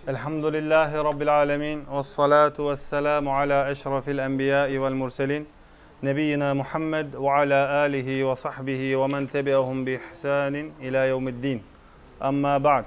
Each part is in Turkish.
Elhamdülillahi Rabbil alemin. Vessalatu vesselamu ala eşrafil enbiyai vel murselin. Nebiyyina Muhammed ve ala alihi ve sahbihi ve men tebi'ahum bi ihsanin ila yevmiddin. Amma ba'd.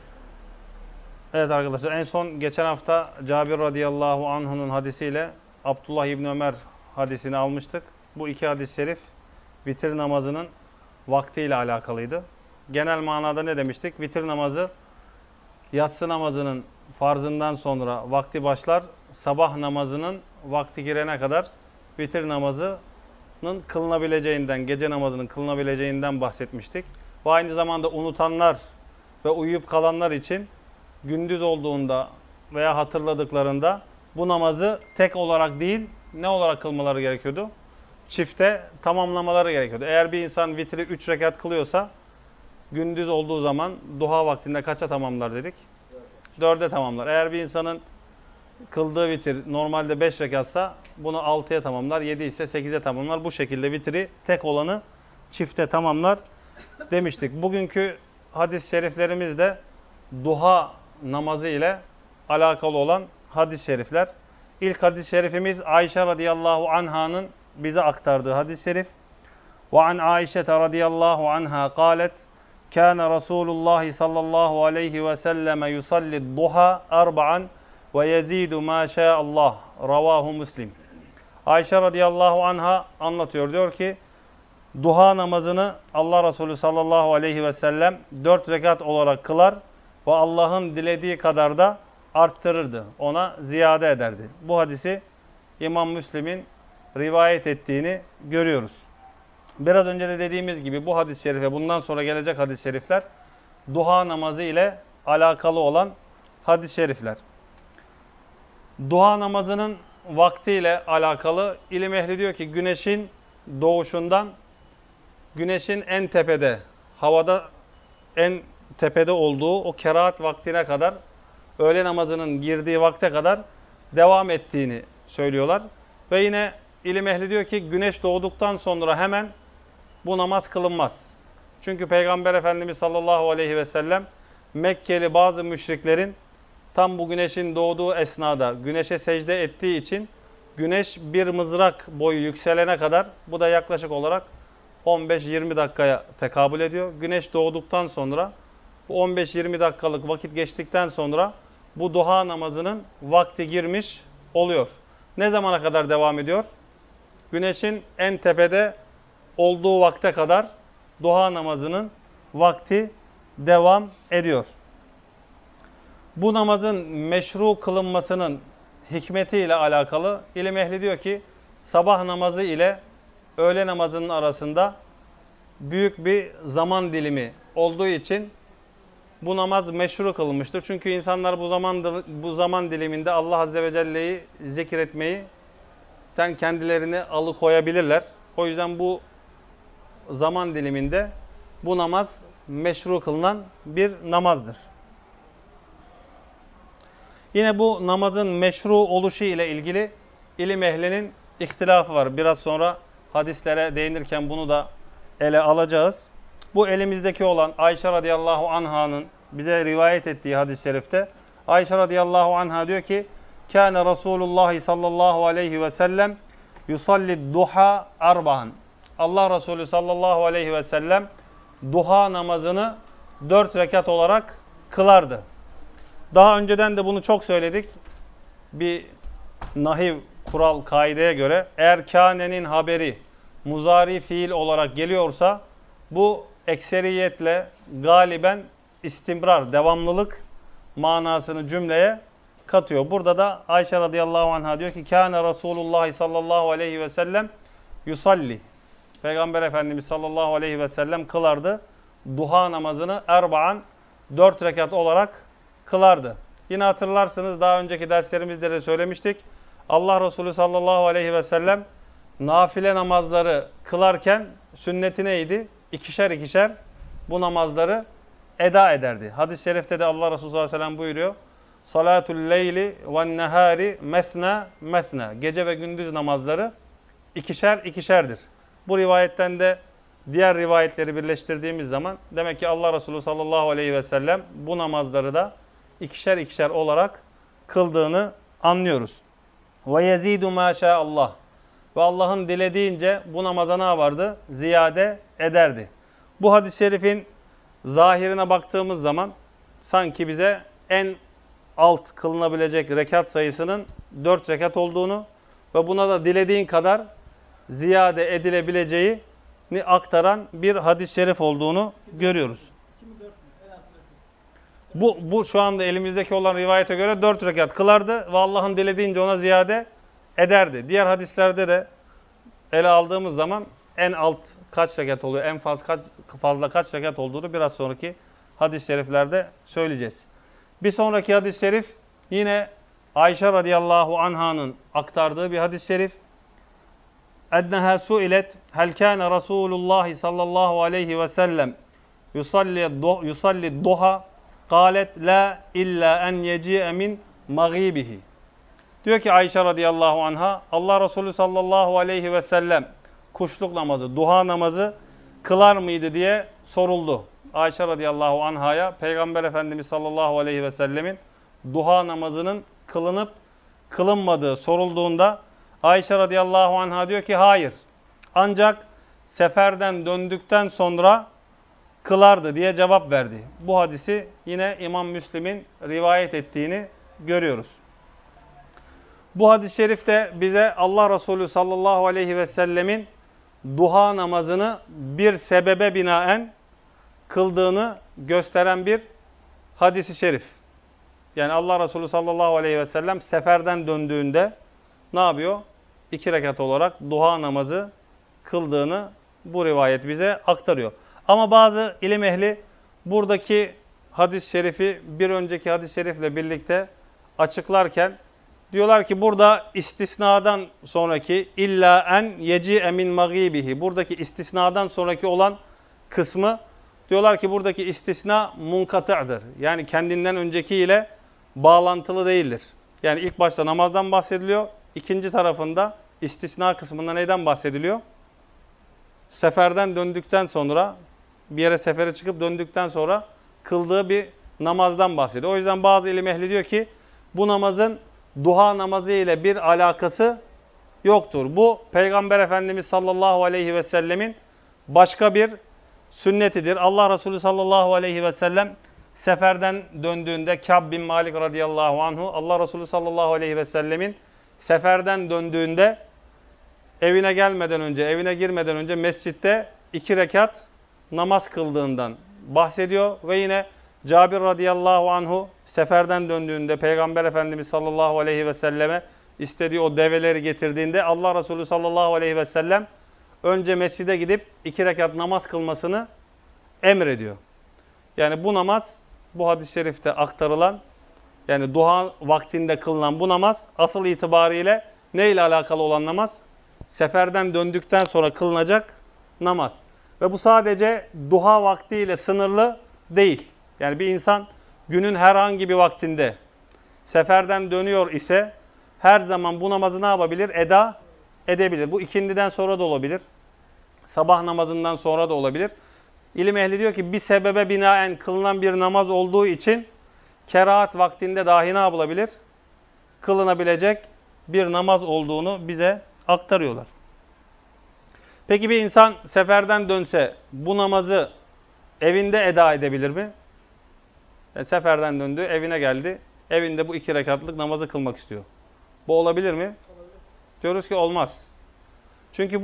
Evet arkadaşlar, en son geçen hafta Cabir radıyallahu anh'ın hadisiyle Abdullah İbni Ömer hadisini almıştık. Bu iki hadis-i şerif vitir namazının vaktiyle alakalıydı. Genel manada ne demiştik? Vitir namazı yatsı namazının farzından sonra vakti başlar, sabah namazının vakti girene kadar vitir namazının kılınabileceğinden, gece namazının kılınabileceğinden bahsetmiştik. Bu aynı zamanda unutanlar ve uyuyup kalanlar için gündüz olduğunda veya hatırladıklarında bu namazı tek olarak değil, ne olarak kılmaları gerekiyordu? Çifte tamamlamaları gerekiyordu. Eğer bir insan vitri 3 rekat kılıyorsa, gündüz olduğu zaman duha vaktinde kaça tamamlar dedik? 4'e tamamlar. Eğer bir insanın kıldığı vitir normalde 5 rekatsa bunu 6'ya tamamlar. 7 ise 8'e tamamlar. Bu şekilde vitri tek olanı çifte tamamlar demiştik. Bugünkü hadis-i şeriflerimiz de duha namazı ile alakalı olan hadis-i şerifler. İlk hadis-i şerifimiz Ayşe radıyallahu anh'ın bize aktardığı hadis-i şerif. Ve an Ayşe radıyallahu anha قالت كان رسول الله صلى الله عليه وسلم يصلي الضحى أربعا ويزيد ما شاء الله ravahu Müslim. Ayşe radıyallahu anha anlatıyor. Diyor ki duha namazını Allah Resulü sallallahu aleyhi ve sellem 4 rekat olarak kılar ve Allah'ın dilediği kadar da arttırırdı. Ona ziyade ederdi. Bu hadisi İmam Müslim'in rivayet ettiğini görüyoruz. Biraz önce de dediğimiz gibi bu hadis-i şerif ve bundan sonra gelecek hadis-i şerifler duha namazı ile alakalı olan hadis-i şerifler. Duha namazının vaktiyle alakalı ilim ehli diyor ki güneşin doğuşundan güneşin en tepede, havada en tepede olduğu o kerahat vaktine kadar, öğle namazının girdiği vakte kadar devam ettiğini söylüyorlar. Ve yine ilim ehli diyor ki güneş doğduktan sonra hemen bu namaz kılınmaz. Çünkü Peygamber Efendimiz sallallahu aleyhi ve sellem Mekkeli bazı müşriklerin tam bu güneşin doğduğu esnada güneşe secde ettiği için güneş bir mızrak boyu yükselene kadar, bu da yaklaşık olarak 15-20 dakikaya tekabül ediyor. Güneş doğduktan sonra bu 15-20 dakikalık vakit geçtikten sonra bu duha namazının vakti girmiş oluyor. Ne zamana kadar devam ediyor? Güneşin en tepede olduğu vakte kadar duha namazının vakti devam ediyor. Bu namazın meşru kılınmasının hikmetiyle alakalı ilim ehli diyor ki sabah namazı ile öğle namazının arasında büyük bir zaman dilimi olduğu için bu namaz meşru kılınmıştır. Çünkü insanlar bu zaman diliminde Allah Azze ve Celle'yi zikretmeyi kendilerini alıkoyabilirler. O yüzden bu zaman diliminde bu namaz meşru kılınan bir namazdır. Yine bu namazın meşru oluşu ile ilgili ilim ehlinin ihtilafı var. Biraz sonra hadislere değinirken bunu da ele alacağız. Bu elimizdeki olan Ayşe radıyallahu anh'ın bize rivayet ettiği hadis-i şerifte Ayşe radıyallahu anha diyor ki kâne Resulullah sallallahu aleyhi ve sellem yusalli duha arba'an. Allah Resulü sallallahu aleyhi ve sellem duha namazını 4 rekat olarak kılardı. Daha önceden de bunu çok söyledik. Bir nahiv kural kaideye göre eğer kânenin haberi muzari fiil olarak geliyorsa bu ekseriyetle galiben istimrar, devamlılık manasını cümleye katıyor. Burada da Ayşe radıyallahu anha diyor ki kâne Resulullah sallallahu aleyhi ve sellem yusalli. Peygamber Efendimiz sallallahu aleyhi ve sellem kılardı. Duha namazını erba'an 4 rekat olarak kılardı. Yine hatırlarsınız daha önceki derslerimizde de söylemiştik. Allah Resulü sallallahu aleyhi ve sellem nafile namazları kılarken sünneti neydi? İkişer ikişer bu namazları eda ederdi. Hadis-i şerifte de Allah Resulü sallallahu aleyhi ve sellem buyuruyor. Salatul leyli ve nehari mesna mesna. Gece ve gündüz namazları ikişer ikişerdir. Bu rivayetten de diğer rivayetleri birleştirdiğimiz zaman demek ki Allah Resulü sallallahu aleyhi ve sellem bu namazları da ikişer ikişer olarak kıldığını anlıyoruz. Ve yezidu maşallah. Ve Allah'ın dilediğince bu namaza ne yapardı? Ziyade ederdi. Bu hadis-i şerifin zahirine baktığımız zaman sanki bize en alt kılınabilecek rekat sayısının 4 rekat olduğunu ve buna da dilediğin kadar ziyade edilebileceğini aktaran bir hadis-i şerif olduğunu görüyoruz. Bu şu anda elimizdeki olan rivayete göre 4 rekat kılardı ve Allah'ın dilediğince ona ziyade ederdi. Diğer hadislerde de ele aldığımız zaman en alt kaç rekat oluyor, en fazla kaç rekat olduğunu biraz sonraki hadis-i şeriflerde söyleyeceğiz. Bir sonraki hadis-i şerif yine Ayşe radıyallahu anha'nın aktardığı bir hadis-i şerif. Enneha su'ilet hel kâne Resulullah sallallahu aleyhi ve sellem yusalli duha kâlet la illa en yeci'e min mağibihi. Diyor ki Ayşe radıyallahu anha, Allah Resulü sallallahu aleyhi ve sellem kuşluk namazı, duha namazı kılar mıydı diye soruldu. Ayşe radıyallahu anhaya Peygamber Efendimiz sallallahu aleyhi ve sellemin duha namazının kılınıp kılınmadığı sorulduğunda Ayşe radıyallahu anha diyor ki hayır. Ancak seferden döndükten sonra kılardı diye cevap verdi. Bu hadisi yine İmam Müslim'in rivayet ettiğini görüyoruz. Bu hadis-i şerif de bize Allah Resulü sallallahu aleyhi ve sellemin duha namazını bir sebebe binaen kıldığını gösteren bir hadis-i şerif. Yani Allah Resulü sallallahu aleyhi ve sellem seferden döndüğünde ne yapıyor? 2 rekat olarak duha namazı kıldığını bu rivayet bize aktarıyor. Ama bazı ilim ehli buradaki hadis-i şerifi bir önceki hadis-i şerifle birlikte açıklarken diyorlar ki burada istisnadan sonraki illa en yeci'e min mağibihi. Buradaki istisnadan sonraki olan kısmı diyorlar ki buradaki istisna munkata'dır. Yani kendinden öncekiyle bağlantılı değildir. Yani ilk başta namazdan bahsediliyor. İkinci tarafında istisna kısmında neyden bahsediliyor? Seferden döndükten sonra bir yere sefere çıkıp döndükten sonra kıldığı bir namazdan bahsediyor. O yüzden bazı ilim ehli diyor ki bu namazın duha namazı ile bir alakası yoktur. Bu Peygamber Efendimiz sallallahu aleyhi ve sellemin başka bir sünnetidir. Allah Resulü sallallahu aleyhi ve sellem seferden döndüğünde Kâb bin Malik radıyallahu anhu Allah Resulü sallallahu aleyhi ve sellemin seferden döndüğünde evine gelmeden önce, evine girmeden önce mescitte 2 rekat namaz kıldığından bahsediyor ve yine Cabir radıyallahu anhu seferden döndüğünde Peygamber Efendimiz sallallahu aleyhi ve selleme istediği o develeri getirdiğinde Allah Resulü sallallahu aleyhi ve sellem önce mescide gidip 2 rekat namaz kılmasını emrediyor. Yani bu namaz, bu hadis-i şerifte aktarılan, yani duha vaktinde kılınan bu namaz asıl itibariyle ne ile alakalı olan namaz? Seferden döndükten sonra kılınacak namaz. Ve bu sadece duha vaktiyle sınırlı değil. Yani bir insan günün herhangi bir vaktinde seferden dönüyor ise her zaman bu namazı ne yapabilir? Eda edebilir. Bu ikindiden sonra da olabilir. Sabah namazından sonra da olabilir. İlim ehli diyor ki bir sebebe binaen kılınan bir namaz olduğu için kerahat vaktinde dahi ne yapılabilir? Kılınabilecek bir namaz olduğunu bize aktarıyorlar. Peki bir insan seferden dönse bu namazı evinde eda edebilir mi? Yani seferden döndü, evine geldi. Evinde bu 2 rekatlık namazı kılmak istiyor. Bu olabilir mi? Olabilir. Diyoruz ki olmaz. Çünkü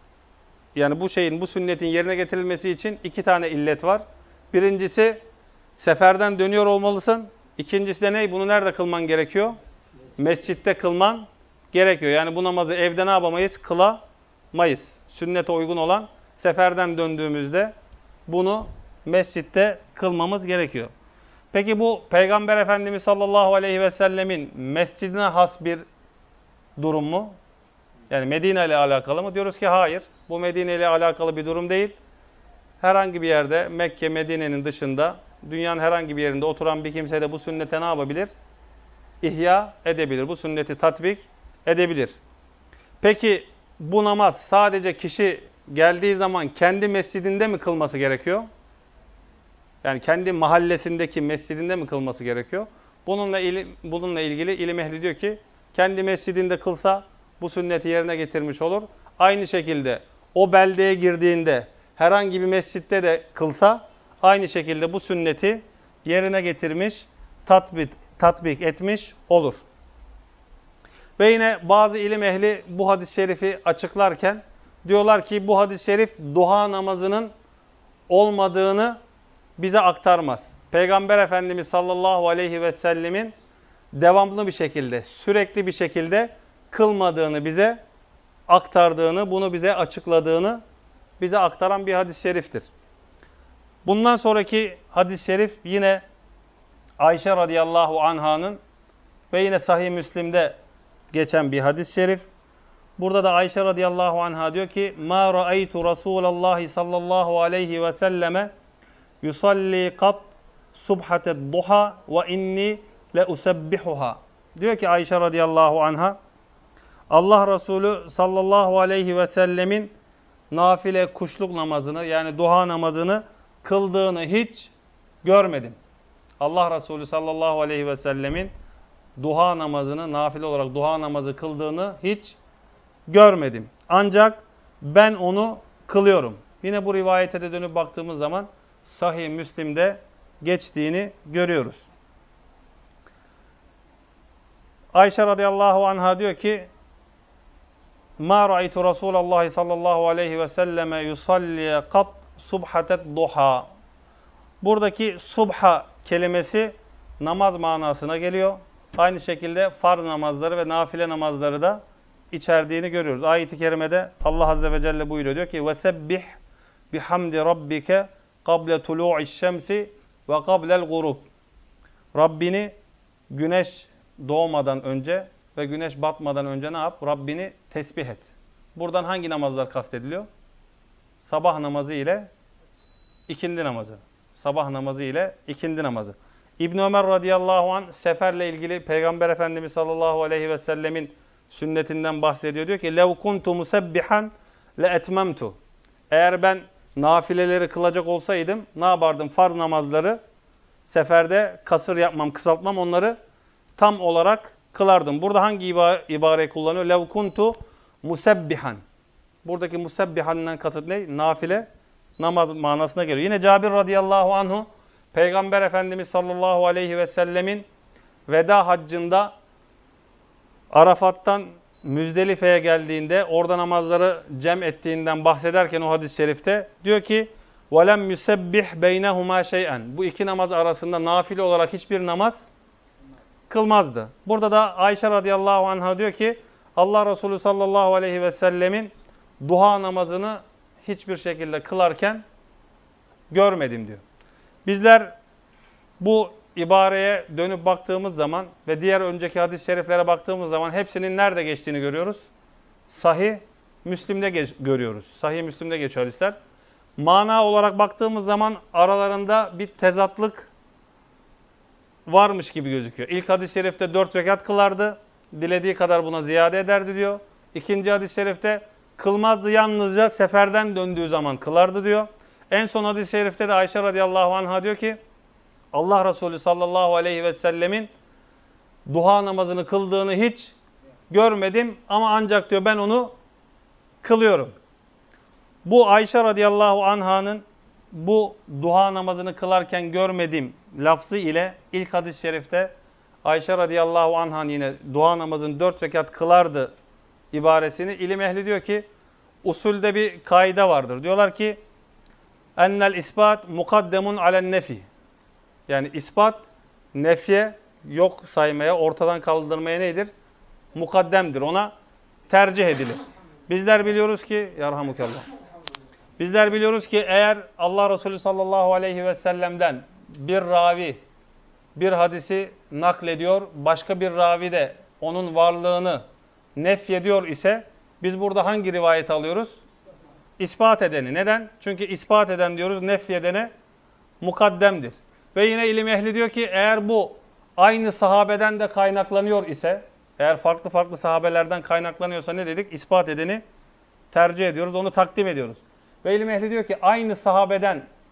bu sünnetin yerine getirilmesi için 2 tane illet var. Birincisi seferden dönüyor olmalısın. İkincisi de ne? Bunu nerede kılman gerekiyor? Mescitte kılman gerekiyor. Yani bu namazı evde ne yapamayız? Kılamayız. Sünnete uygun olan seferden döndüğümüzde bunu mescitte kılmamız gerekiyor. Peki bu Peygamber Efendimiz sallallahu aleyhi ve sellemin mescidine has bir durum mu? Yani Medine ile alakalı mı? Diyoruz ki hayır. Bu Medine ile alakalı bir durum değil. Herhangi bir yerde Mekke, Medine'nin dışında dünyanın herhangi bir yerinde oturan bir kimse de bu sünnete ne yapabilir? İhya edebilir. Bu sünneti tatbik edebilir. Peki bu namaz sadece kişi geldiği zaman kendi mescidinde mi kılması gerekiyor? Yani kendi mahallesindeki mescidinde mi kılması gerekiyor? Bununla ilgili ilim ehli diyor ki kendi mescidinde kılsa bu sünneti yerine getirmiş olur. Aynı şekilde o beldeye girdiğinde herhangi bir mescitte de kılsa aynı şekilde bu sünneti yerine getirmiş, tatbik etmiş olur. Ve yine bazı ilim ehli bu hadis-i şerifi açıklarken diyorlar ki bu hadis-i şerif duha namazının olmadığını bize aktarmaz. Peygamber Efendimiz sallallahu aleyhi ve sellemin devamlı bir şekilde, sürekli bir şekilde kılmadığını bize aktardığını, bunu bize açıkladığını bize aktaran bir hadis-i şeriftir. Bundan sonraki hadis-i şerif yine Ayşe radıyallahu anh'ın ve yine Sahih Müslim'de geçen bir hadis-i şerif. Burada da Ayşe radıyallahu anha diyor ki: "Ma ra'aytu Rasulullahi sallallahu aleyhi ve selleme yusalli kat subhated duha ve inni le usebbihuha." Diyor ki Ayşe radıyallahu anha, Allah Resulü sallallahu aleyhi ve sellemin nafile kuşluk namazını yani duha namazını kıldığını hiç görmedim. Allah Resulü sallallahu aleyhi ve sellemin duha namazını, nafile olarak duha namazı kıldığını hiç görmedim. Ancak ben onu kılıyorum. Yine bu rivayete de dönüp baktığımız zaman Sahih Müslim'de geçtiğini görüyoruz. Ayşe radıyallahu anha diyor ki: "Ma ra'aytu Rasulullahi sallallahu aleyhi ve selleme yusalli kat subhatet duha." Buradaki subha kelimesi namaz manasına geliyor. Aynı şekilde farz namazları ve nafile namazları da içerdiğini görüyoruz. Ayet-i kerimede Allah azze ve celle buyuruyor, diyor ki: "Vesebbih bihamdi rabbike kable tulu'iş şemsi ve kablel gurub." Rabbini güneş doğmadan önce ve güneş batmadan önce ne yap? Rabbini tesbih et. Buradan hangi namazlar kastediliyor? Sabah namazı ile ikindi namazı. Sabah namazı ile ikindi namazı. İbn Ömer radıyallahu anh seferle ilgili Peygamber Efendimiz sallallahu aleyhi ve sellemin sünnetinden bahsediyor. Diyor ki: "Lev kuntu musebbihan le etmemtu." Eğer ben nafileleri kılacak olsaydım ne yapardım? Farz namazları seferde kasır yapmam, kısaltmam, onları tam olarak kılardım. Burada hangi ibareyi kullanıyor? Lev kuntu musebbihan. Buradaki musebbihan'dan kasıt ne? Nafile namaz manasına geliyor. Yine Cabir radıyallahu anhu Peygamber Efendimiz sallallahu aleyhi ve sellemin veda haccında Arafat'tan Müzdelife'ye geldiğinde orada namazları cem ettiğinden bahsederken o hadis-i şerifte diyor ki: "Velem yusebbih beynehuma şey'en." Bu iki namaz arasında nafile olarak hiçbir namaz kılmazdı. Burada da Ayşe radıyallahu anha diyor ki Allah Resulü sallallahu aleyhi ve sellemin duha namazını hiçbir şekilde kılarken görmedim diyor. Bizler bu ibareye dönüp baktığımız zaman ve diğer önceki hadis-i şeriflere baktığımız zaman hepsinin nerede geçtiğini görüyoruz? Sahih Müslim'de görüyoruz. Sahih Müslim'de geçiyor hadisler. Mana olarak baktığımız zaman aralarında bir tezatlık varmış gibi gözüküyor. İlk hadis-i şerifte 4 rekat kılardı. Dilediği kadar buna ziyade ederdi diyor. İkinci hadis-i şerifte kılmazdı, yalnızca seferden döndüğü zaman kılardı diyor. En son hadis-i şerifte de Ayşe radıyallahu anha diyor ki Allah Resulü sallallahu aleyhi ve sellemin duha namazını kıldığını hiç görmedim ama ancak diyor ben onu kılıyorum. Bu Ayşe radıyallahu anh'ın bu duha namazını kılarken görmedim lafzı ile ilk hadis-i şerifte Ayşe radıyallahu anh'ın yine duha namazını 4 rekat kılardı ibaresini ilim ehli diyor ki usulde bir kaide vardır. Diyorlar ki ennel isbat mukaddemun alen nefi. Yani ispat nefye, yok saymaya, ortadan kaldırmaya nedir? Mukaddemdir. Ona tercih edilir. Bizler biliyoruz ki yarhamukallah. Bizler biliyoruz ki eğer Allah Resulü sallallahu aleyhi ve sellem'den bir ravi bir hadisi naklediyor, başka bir ravi de onun varlığını nefyediyor ise biz burada hangi rivayeti alıyoruz? İspat edeni. Neden? Çünkü ispat eden diyoruz, nefyedene mukaddemdir. Ve yine ilim ehli diyor ki eğer bu aynı sahabeden de kaynaklanıyor ise, eğer farklı farklı sahabelerden kaynaklanıyorsa ne dedik? İspat edeni tercih ediyoruz, onu takdim ediyoruz. Ve ilim ehli diyor ki aynı sahabeden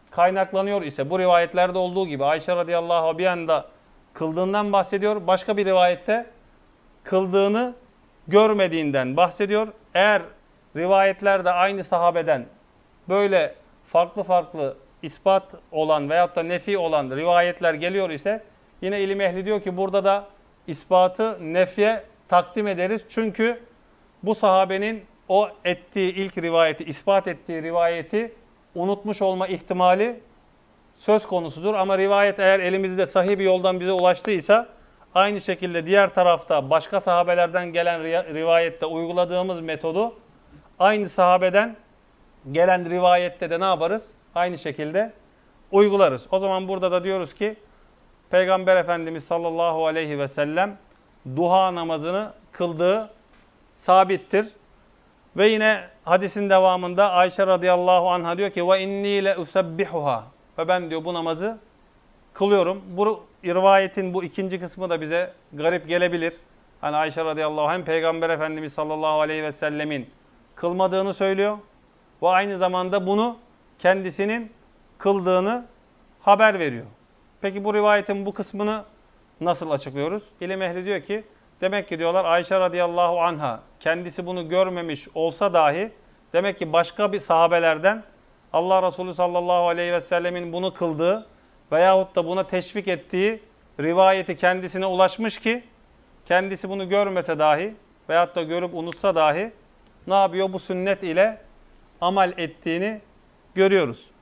kaynaklanıyor ise bu rivayetlerde olduğu gibi Ayşe radıyallahu anh bir anda kıldığından bahsediyor. Başka bir rivayette kıldığını görmediğinden bahsediyor. Eğer rivayetlerde aynı sahabeden böyle farklı farklı ispat olan veyahut da nefi olan rivayetler geliyor ise yine ilim ehli diyor ki burada da ispatı nefye takdim ederiz. Çünkü bu sahabenin o ettiği ilk rivayeti, ispat ettiği rivayeti unutmuş olma ihtimali söz konusudur. Ama rivayet eğer elimizde sahih bir yoldan bize ulaştıysa aynı şekilde diğer tarafta başka sahabelerden gelen rivayette uyguladığımız metodu aynı sahabeden gelen rivayette de ne yaparız? Aynı şekilde uygularız. O zaman burada da diyoruz ki Peygamber Efendimiz sallallahu aleyhi ve sellem duha namazını kıldığı sabittir. Ve yine hadisin devamında Ayşe radıyallahu anha diyor ki ve inni le usabbihuha. Ve ben diyor bu namazı kılıyorum. Bu rivayetin bu ikinci kısmı da bize garip gelebilir. Hani Ayşe radıyallahu anh Peygamber Efendimiz sallallahu aleyhi ve sellemin kılmadığını söylüyor. Ve aynı zamanda bunu kendisinin kıldığını haber veriyor. Peki bu rivayetin bu kısmını nasıl açıklıyoruz? İlim ehli diyor ki demek ki diyorlar Ayşe radıyallahu anha kendisi bunu görmemiş olsa dahi demek ki başka bir sahabelerden Allah Resulü sallallahu aleyhi ve sellemin bunu kıldığı veyahut da buna teşvik ettiği rivayeti kendisine ulaşmış ki kendisi bunu görmese dahi veyahut da görüp unutsa dahi ne yapıyor? Bu sünnet ile amel ettiğini görüyoruz.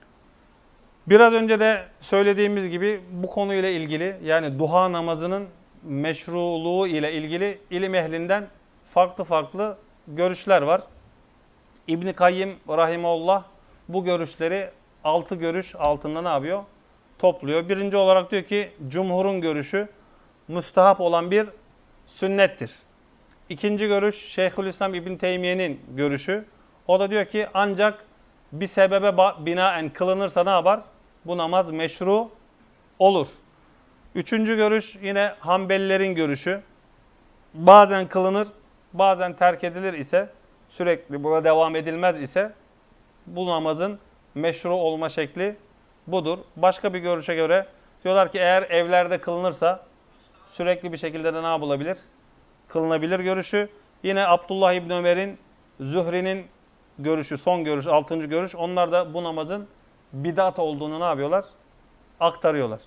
Biraz önce de söylediğimiz gibi bu konuyla ilgili yani duha namazının meşruluğu ile ilgili ilim ehlinden farklı farklı görüşler var. İbn Kayyim rahimehullah bu görüşleri 6 görüş altında ne yapıyor? Topluyor. Birinci olarak diyor ki cumhurun görüşü müstehap olan bir sünnettir. İkinci görüş Şeyhülislam İbn Teymiye'nin görüşü. O da diyor ki ancak bir sebebe binaen kılınırsa ne yapar? Bu namaz meşru olur. Üçüncü görüş yine Hanbelilerin görüşü. Bazen kılınır, bazen terk edilir ise, sürekli buna devam edilmez ise bu namazın meşru olma şekli budur. Başka bir görüşe göre diyorlar ki eğer evlerde kılınırsa sürekli bir şekilde de ne yapılabilir? Kılınabilir görüşü. Yine Abdullah İbni Ömer'in, Zühri'nin görüşü, son görüş, 6. görüş. Onlar da bu namazın bid'at olduğunu ne yapıyorlar? Aktarıyorlar.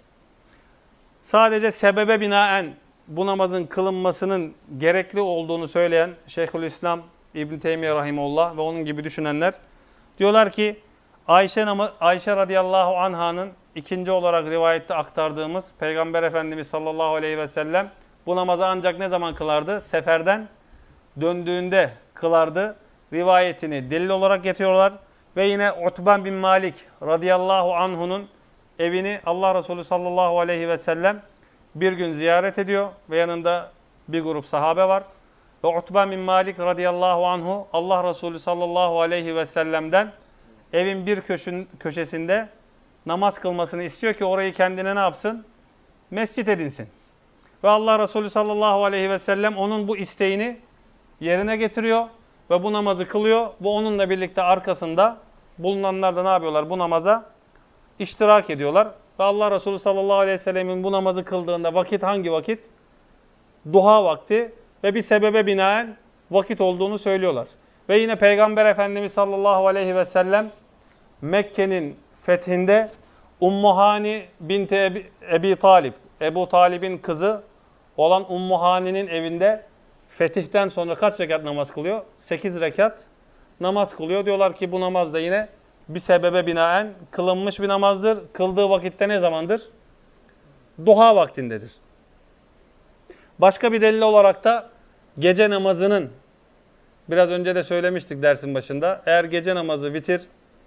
Sadece sebebe binaen bu namazın kılınmasının gerekli olduğunu söyleyen Şeyhülislam İbn Teymiye rahimehullah ve onun gibi düşünenler diyorlar ki Ayşe radıyallahu anh'ın ikinci olarak rivayette aktardığımız Peygamber Efendimiz sallallahu aleyhi ve sellem bu namazı ancak ne zaman kılardı? Seferden döndüğünde kılardı. Rivayetini delil olarak getiriyorlar. Ve yine Utben bin Malik radıyallahu anhu'nun evini Allah Resulü sallallahu aleyhi ve sellem bir gün ziyaret ediyor ve yanında bir grup sahabe var. Ve Utben bin Malik radıyallahu anhu Allah Resulü sallallahu aleyhi ve sellem'den evin bir köşesinde namaz kılmasını istiyor ki orayı kendine ne yapsın? Mescit edinsin. Ve Allah Resulü sallallahu aleyhi ve sellem onun bu isteğini yerine getiriyor ve bu namazı kılıyor. Bu onunla birlikte arkasında bulunanlar da ne yapıyorlar? Bu namaza iştirak ediyorlar. Ve Allah Resulü sallallahu aleyhi ve sellemin bu namazı kıldığında vakit hangi vakit? Duha vakti ve bir sebebe binaen vakit olduğunu söylüyorlar. Ve yine Peygamber Efendimiz sallallahu aleyhi ve sellem Mekke'nin fethinde Ummu Hani binti Ebi Talib, Ebu Talib'in kızı olan Ummu Hani'nin evinde fetihten sonra kaç rekat namaz kılıyor? 8 rekat namaz kılıyor. Diyorlar ki bu namaz da yine bir sebebe binaen kılınmış bir namazdır. Kıldığı vakitte ne zamandır? Duha vaktindedir. Başka bir delil olarak da gece namazının, biraz önce de söylemiştik dersin başında, eğer gece namazı vitir,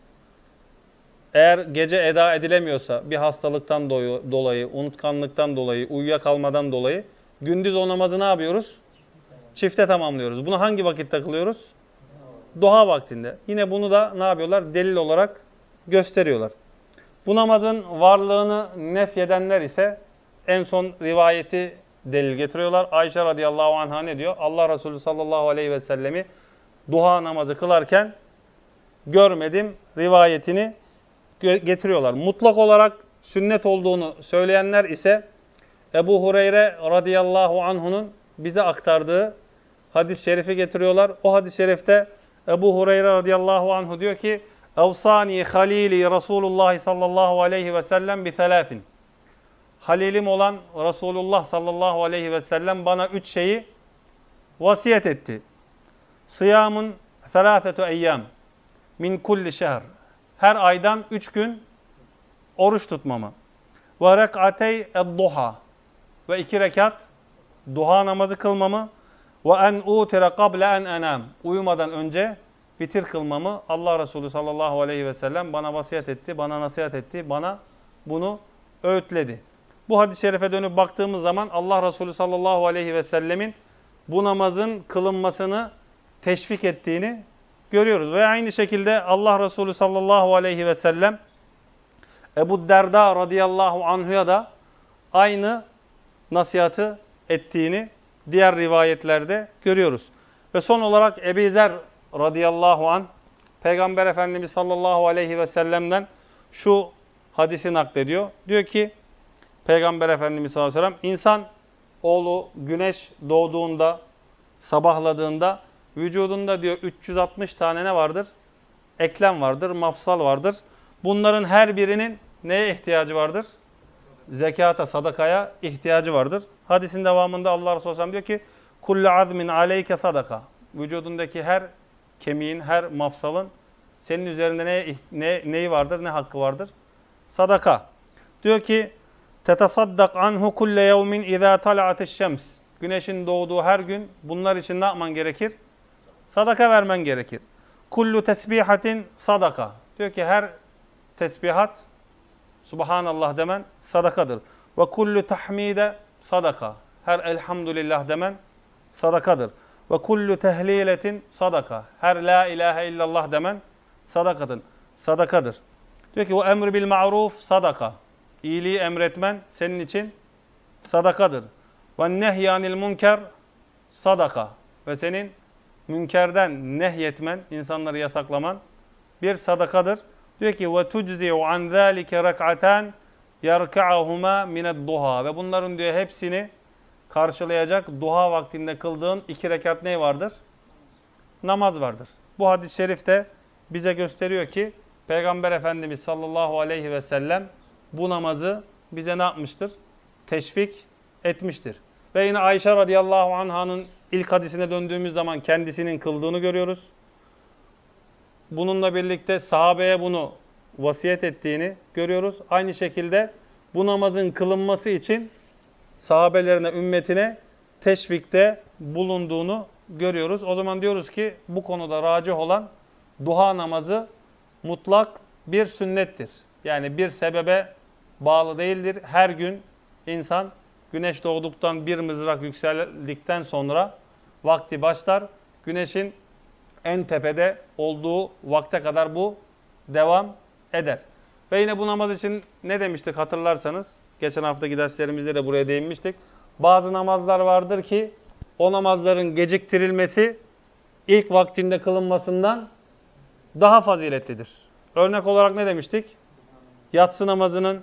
eğer gece eda edilemiyorsa bir hastalıktan dolayı, unutkanlıktan dolayı, uyuyakalmadan dolayı gündüz o namazı ne yapıyoruz? Çifte tamamlıyoruz. Bunu hangi vakitte kılıyoruz? Duha vaktinde. Yine bunu da ne yapıyorlar? Delil olarak gösteriyorlar. Bu namazın varlığını nefyedenler ise en son rivayeti delil getiriyorlar. Ayşe radıyallahu anh'a ne diyor? Allah Resulü sallallahu aleyhi ve sellemi duha namazı kılarken görmedim rivayetini getiriyorlar. Mutlak olarak sünnet olduğunu söyleyenler ise Ebu Hureyre radıyallahu anhu'nun bize aktardığı hadis-i şerifi getiriyorlar. O hadis-i şerifte Ebu Hureyre radıyallahu anhu diyor ki Evsani halili Resulullah sallallahu aleyhi ve sellem bi thelâfin. Halilim olan Resulullah sallallahu aleyhi ve sellem bana 3 şeyi vasiyet etti. Sıyamun thelâfetu eyyâm min kulli şehr. Her aydan 3 gün oruç tutmamı. Ve rek'atey ed-duha. Ve 2 rekat duha namazı kılmamı. Ve en utire kable en enam. Uyumadan önce vitir kılmamı Allah Resulü sallallahu aleyhi ve sellem bana vasiyet etti, bana nasihat etti, bana bunu öğütledi. Bu hadis-i şerife dönüp baktığımız zaman Allah Resulü sallallahu aleyhi ve sellemin bu namazın kılınmasını teşvik ettiğini görüyoruz. Ve aynı şekilde Allah Resulü sallallahu aleyhi ve sellem Ebu Derda radıyallahu anhu'ya da aynı nasihatı ettiğini diğer rivayetlerde görüyoruz. Ve son olarak Ebu Zer radıyallahu anh Peygamber Efendimiz sallallahu aleyhi ve sellem'den şu hadisi naklediyor. Diyor ki Peygamber Efendimiz sallallahu aleyhi ve sellem insan oğlu güneş doğduğunda, sabahladığında vücudunda diyor 360 tane ne vardır? Eklem vardır, mafsal vardır. Bunların her birinin neye ihtiyacı vardır? Zekata, sadakaya ihtiyacı vardır. Hadisin devamında Allah Resulü sallallahu aleyhi ve sellem diyor ki kullu azmin aleyke sadaka. Vücudundaki her kemiğin, her mafsalın senin üzerinde neyi vardır, ne hakkı vardır? Sadaka. Diyor ki tetesaddak anhu kulle yevmin izâ tala'atiş şems. Güneşin doğduğu her gün bunlar için ne yapman gerekir? Sadaka vermen gerekir. Kullu tesbihatin sadaka. Diyor ki her tesbihat Subhanallah demen sadakadır. Ve kullu tahmide sadaka. Her elhamdülillah demen sadakadır. Ve kullu tehliletin sadaka. Her la ilahe illallah demen sadakadır. Diyor ki o emri bil ma'ruf sadaka. İyiliği emretmen senin için sadakadır. Ve nehyanil münker sadaka. Ve senin münkerden nehyetmen, insanları yasaklaman bir sadakadır. Diyor ki ve tuczi'u an zalike rak'atan yerka'uhuma mined-duha. Ve bunların diyor hepsini karşılayacak duha vaktinde kıldığın 2 rekat ne vardır? Namaz vardır. Bu hadis-i şerif de bize gösteriyor ki Peygamber Efendimiz sallallahu aleyhi ve sellem bu namazı bize ne yapmıştır? Teşvik etmiştir. Ve yine Ayşe radıyallahu anh'ın ilk hadisine döndüğümüz zaman kendisinin kıldığını görüyoruz. Bununla birlikte sahabeye bunu vasiyet ettiğini görüyoruz. Aynı şekilde bu namazın kılınması için sahabelerine, ümmetine teşvikte bulunduğunu görüyoruz. O zaman diyoruz ki bu konuda racih olan duha namazı mutlak bir sünnettir. Yani bir sebebe bağlı değildir. Her gün insan güneş doğduktan bir mızrak yükseldikten sonra vakti başlar. Güneşin en tepede olduğu vakte kadar bu devam eder. Ve yine bu namaz için ne demiştik hatırlarsanız, geçen haftaki derslerimizde de buraya değinmiştik. Bazı namazlar vardır ki o namazların geciktirilmesi ilk vaktinde kılınmasından daha faziletlidir. Örnek olarak ne demiştik? Yatsı namazının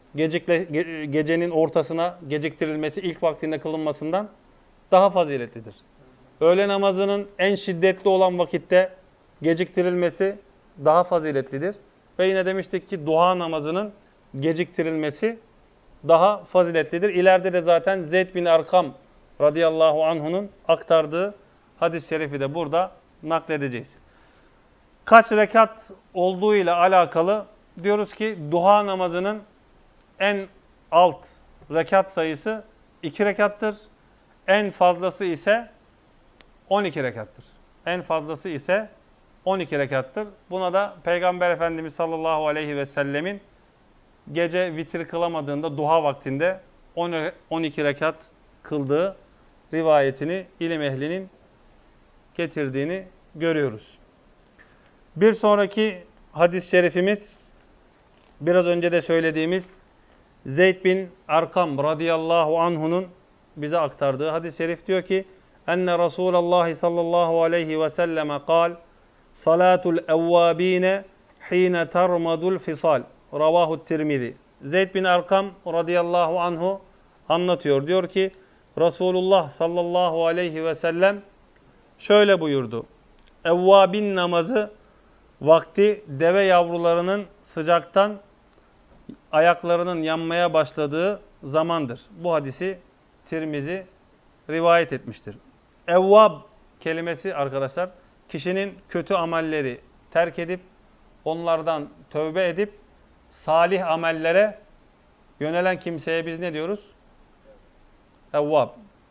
gecenin ortasına geciktirilmesi ilk vaktinde kılınmasından daha faziletlidir. Öğle namazının en şiddetli olan vakitte geciktirilmesi daha faziletlidir. Ve yine demiştik ki duha namazının geciktirilmesi daha faziletlidir. İleride de zaten Zeyd bin Arkam radıyallahu anhu'nun aktardığı hadis-i şerifi de burada nakledeceğiz. Kaç rekat olduğu ile alakalı diyoruz ki duha namazının en alt rekat sayısı 2 rekattır. En fazlası ise 12 rekattır. En fazlası ise 12 rekattır. Buna da Peygamber Efendimiz sallallahu aleyhi ve sellemin gece vitir kılamadığında duha vaktinde 12 rekat kıldığı rivayetini ilim ehlinin getirdiğini görüyoruz. Bir sonraki hadis-i şerifimiz biraz önce de söylediğimiz Zeyd bin Arkam radıyallahu anhu'nun bize aktardığı hadis-i şerif diyor ki enne Resulullah sallallahu aleyhi ve selleme kal salatul evvabine hine termadul fisal Ravahu Tirmizi. Zeyd bin Erkam radıyallahu anhu anlatıyor. Diyor ki Resulullah sallallahu aleyhi ve sellem şöyle buyurdu. Evvabin namazı vakti deve yavrularının sıcaktan ayaklarının yanmaya başladığı zamandır. Bu hadisi Tirmizi rivayet etmiştir. Evvab kelimesi arkadaşlar kişinin kötü amelleri terk edip onlardan tövbe edip salih amellere yönelen kimseye biz ne diyoruz? Evvab.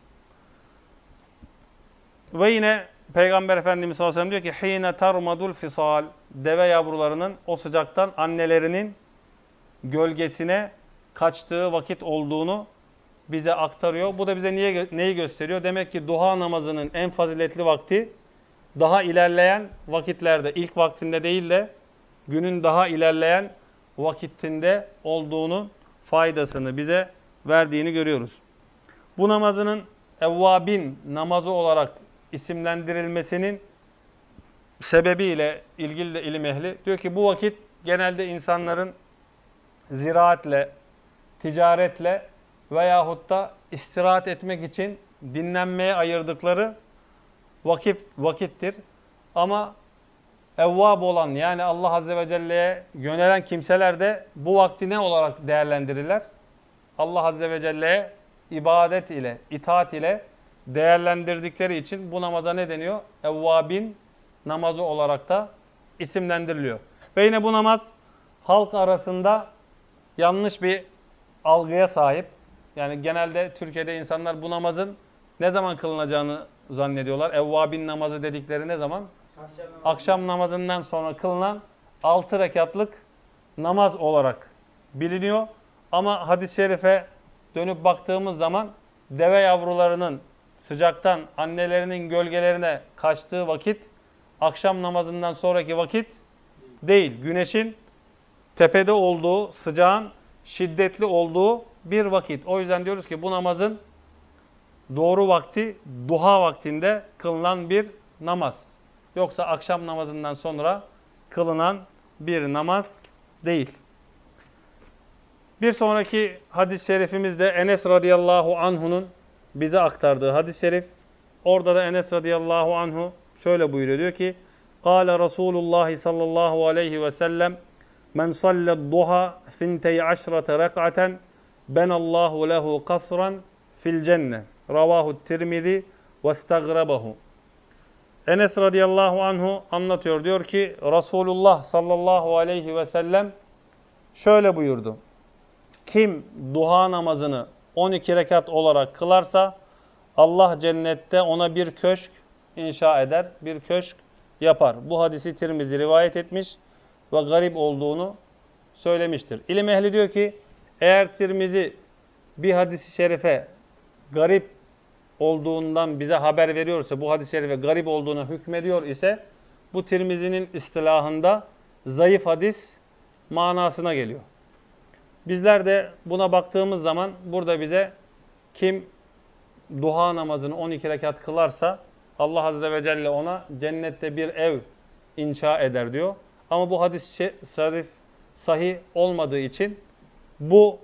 Ve yine Peygamber Efendimiz sallallahu aleyhi ve sellem diyor ki hine tarmadul fisal, deve yavrularının o sıcaktan annelerinin gölgesine kaçtığı vakit olduğunu bize aktarıyor. Bu da bize neyi gösteriyor? Demek ki duha namazının en faziletli vakti daha ilerleyen vakitlerde, ilk vaktinde değil de günün daha ilerleyen vakitinde olduğunun faydasını bize verdiğini görüyoruz. Bu namazının evvabin namazı olarak isimlendirilmesinin sebebiyle ilgili de ilim ehli diyor ki bu vakit genelde insanların ziraatle, ticaretle veyahut da istirahat etmek için dinlenmeye ayırdıkları vakittir. Ama evvab olan yani Allah Azze ve Celle'ye yönelen kimseler de bu vakti ne olarak değerlendirirler? Allah Azze ve Celle'ye ibadet ile, itaat ile değerlendirdikleri için bu namaza ne deniyor? Evvabin namazı olarak da isimlendiriliyor. Ve yine bu namaz halk arasında yanlış bir algıya sahip. Yani genelde Türkiye'de insanlar bu namazın ne zaman kılınacağını zannediyorlar. Evvabin namazı dedikleri ne zaman? Akşam namazından sonra kılınan 6 rekatlık namaz olarak biliniyor. Ama hadis-i şerife dönüp baktığımız zaman deve yavrularının sıcaktan annelerinin gölgelerine kaçtığı vakit akşam namazından sonraki vakit değil. Güneşin tepede olduğu, sıcağın şiddetli olduğu bir vakit. O yüzden diyoruz ki bu namazın doğru vakti duha vaktinde kılınan bir namaz. Yoksa akşam namazından sonra kılınan bir namaz değil. Bir sonraki hadis-i şerifimizde Enes radıyallahu anhu'nun bize aktardığı hadis-i şerif. Orada da Enes radıyallahu anhu şöyle buyuruyor. Diyor ki Kâle Resulullah sallallahu aleyhi ve sellem Men salled duha fintey aşrate rek'aten benallahu lehu kasran fil cenne. Ravahu Tirmizi ve istagrabahu. Enes radıyallahu anhu anlatıyor. Diyor ki Resulullah sallallahu aleyhi ve sellem şöyle buyurdu. Kim duha namazını 12 rekat olarak kılarsa Allah cennette ona bir köşk inşa eder, bir köşk yapar. Bu hadisi Tirmizi rivayet etmiş ve garip olduğunu söylemiştir. İlim ehli diyor ki eğer Tirmizi bir hadis-i şerife garip olduğundan bize haber veriyorsa, bu hadis-i şerife garip olduğuna hükmediyor ise bu Tirmizi'nin istilahında zayıf hadis manasına geliyor. Bizler de buna baktığımız zaman burada bize kim duha namazını 12 rekat kılarsa Allah Azze ve Celle ona cennette bir ev inşa eder diyor. Ama bu hadis-i şerif sahih olmadığı için bu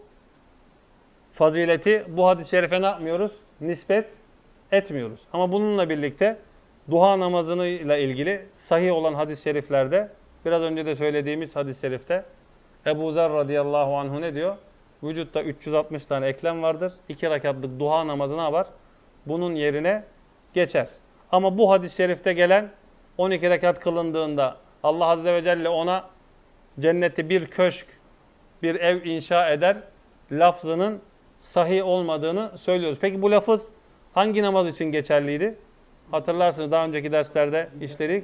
fazileti bu hadis-i şerife ne yapmıyoruz? Nispet etmiyoruz. Ama bununla birlikte duha namazıyla ilgili sahih olan hadis-i şeriflerde biraz önce de söylediğimiz hadis-i şerifte Ebu Zer radıyallahu anhu ne diyor? Vücutta 360 tane eklem vardır. 2 rekatlık duha namazı ne var? Bunun yerine geçer. Ama bu hadis-i şerifte gelen 12 rekat kılındığında Allah Azze ve Celle ona cennette bir köşk, bir ev inşa eder lafzının sahih olmadığını söylüyoruz. Peki bu lafız hangi namaz için geçerliydi? Hatırlarsınız daha önceki derslerde işledik.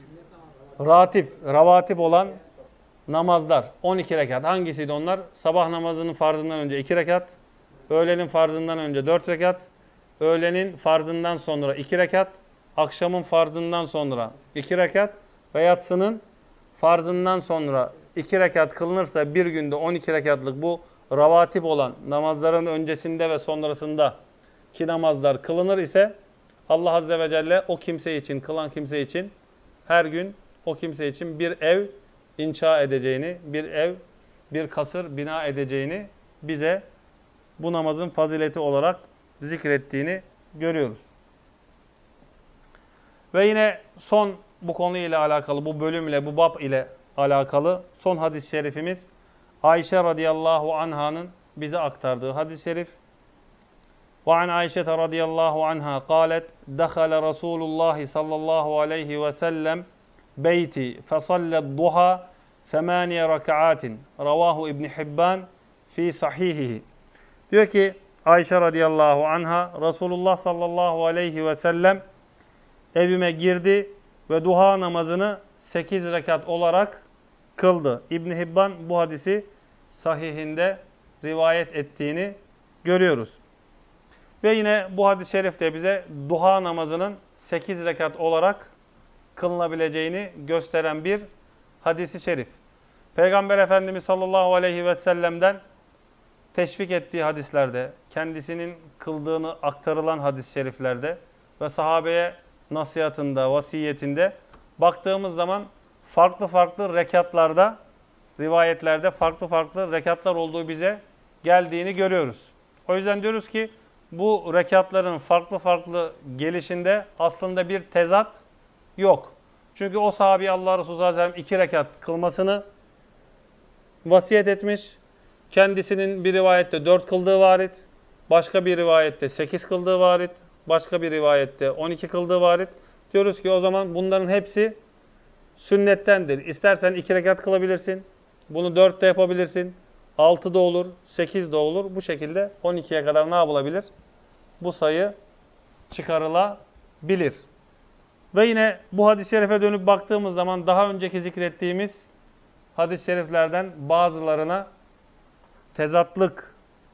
Ravatip olan namazlar 12 rekat. Hangisiydi onlar? Sabah namazının farzından önce 2 rekat, öğlenin farzından önce 4 rekat, öğlenin farzından sonra 2 rekat, akşamın farzından sonra 2 rekat ve yatsının farzından sonra 2 rekat kılınırsa bir günde 12 rekatlık bu ravatip olan namazların öncesinde ve sonrasında ki namazlar kılınır ise Allah Azze ve Celle o kimse için, kılan kimse için her gün o kimse için bir ev inşa edeceğini, bir ev bir kasır bina edeceğini bize bu namazın fazileti olarak zikrettiğini görüyoruz. Ve yine son bu konuyla alakalı, bu bölümle, bu bab ile alakalı son hadis-i şerifimiz Ayşe radıyallahu anh'ın bize aktardığı hadis-i şerif. وعن عائشة رضي الله عنها قالت دخل رسول الله صلى الله عليه وسلم بيتي فصلى الضحى 8 ركعات رواه ابن حبان fi sahihihi. Diyor ki Ayşe radıyallahu anha Resulullah sallallahu aleyhi ve sellem evime girdi ve duha namazını 8 rekat olarak kıldı. İbn Hibban bu hadisi sahihinde rivayet ettiğini görüyoruz. Ve yine bu hadis-i şerifte bize duha namazının 8 rekat olarak kılınabileceğini gösteren bir hadis-i şerif. Peygamber Efendimiz sallallahu aleyhi ve sellem'den teşvik ettiği hadislerde, kendisinin kıldığını aktarılan hadis-i şeriflerde ve sahabeye nasihatında, vasiyetinde baktığımız zaman farklı farklı rekatlarda, rivayetlerde farklı farklı rekatlar olduğu bize geldiğini görüyoruz. O yüzden diyoruz ki bu rekatların farklı farklı gelişinde aslında bir tezat yok. Çünkü o sahabi Allah Resulü sallallahu aleyhi ve sellem 2 rekat kılmasını vasiyet etmiş. Kendisinin bir rivayette 4 kıldığı varit, başka bir rivayette 8 kıldığı varit, başka bir rivayette 12 kıldığı varit. Diyoruz ki o zaman bunların hepsi sünnettendir. İstersen 2 rekat kılabilirsin, bunu 4 de yapabilirsin, 6 da olur, 8 de olur. Bu şekilde 12'ye kadar ne yapılabilir? Bu sayı çıkarılabilir. Ve yine bu hadis-i şerife dönüp baktığımız zaman daha önceki zikrettiğimiz hadis-i şeriflerden bazılarına tezatlık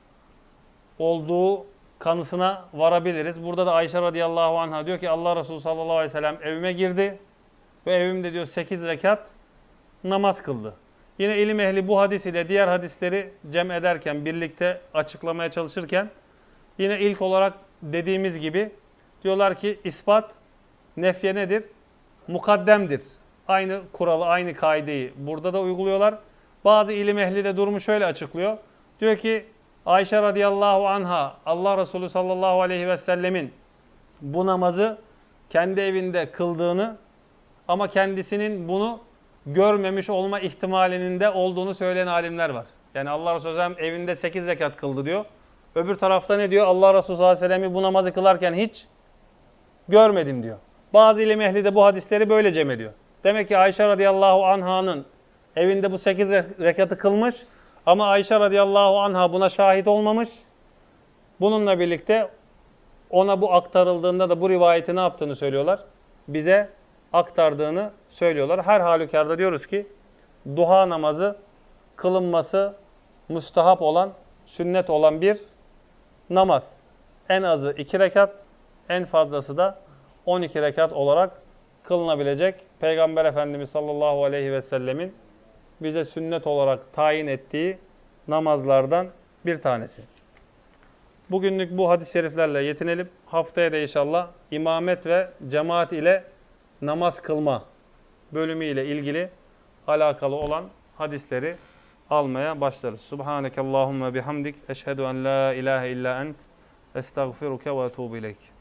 olduğu kanısına varabiliriz. Burada da Ayşe radıyallahu anha diyor ki Allah Resulü sallallahu aleyhi ve sellem evime girdi ve evimde diyor 8 rekat namaz kıldı. Yine ilim ehli bu hadis ile diğer hadisleri cem ederken, birlikte açıklamaya çalışırken yine ilk olarak dediğimiz gibi diyorlar ki ispat nefye nedir? Mukaddemdir. Aynı kuralı, aynı kaideyi burada da uyguluyorlar. Bazı ilim ehli de durumu şöyle açıklıyor. Diyor ki Ayşe radıyallahu anha Allah Resulü sallallahu aleyhi ve sellemin bu namazı kendi evinde kıldığını ama kendisinin bunu görmemiş olma ihtimalinin de olduğunu söyleyen alimler var. Yani Allah Resulü sallallahu aleyhi ve sellem evinde 8 rekat kıldı diyor. Öbür tarafta ne diyor? Allah Resulü sallallahu aleyhi ve sellem'i bu namazı kılarken hiç görmedim diyor. Bazı ilim ehli de bu hadisleri böyle cem ediyor. Demek ki Ayşe radıyallahu anh'ın evinde bu 8 rekatı kılmış ama Ayşe radıyallahu anha buna şahit olmamış. Bununla birlikte ona bu aktarıldığında da bu rivayeti ne yaptığını söylüyorlar? Bize aktardığını söylüyorlar. Her halükarda diyoruz ki duha namazı kılınması müstahap olan, sünnet olan bir namaz. En azı 2 rekat, en fazlası da 12 rekat olarak kılınabilecek Peygamber Efendimiz sallallahu aleyhi ve sellemin bize sünnet olarak tayin ettiği namazlardan bir tanesi. Bugünlük bu hadis-i şeriflerle yetinelim. Haftaya da inşallah imamet ve cemaat ile namaz kılma bölümü ile ilgili alakalı olan hadisleri almaya başlarız. Subhanekallahumma bihamdik. Eşhedü en la ilahe illa ent. Estağfiruke ve etûbü ileyk.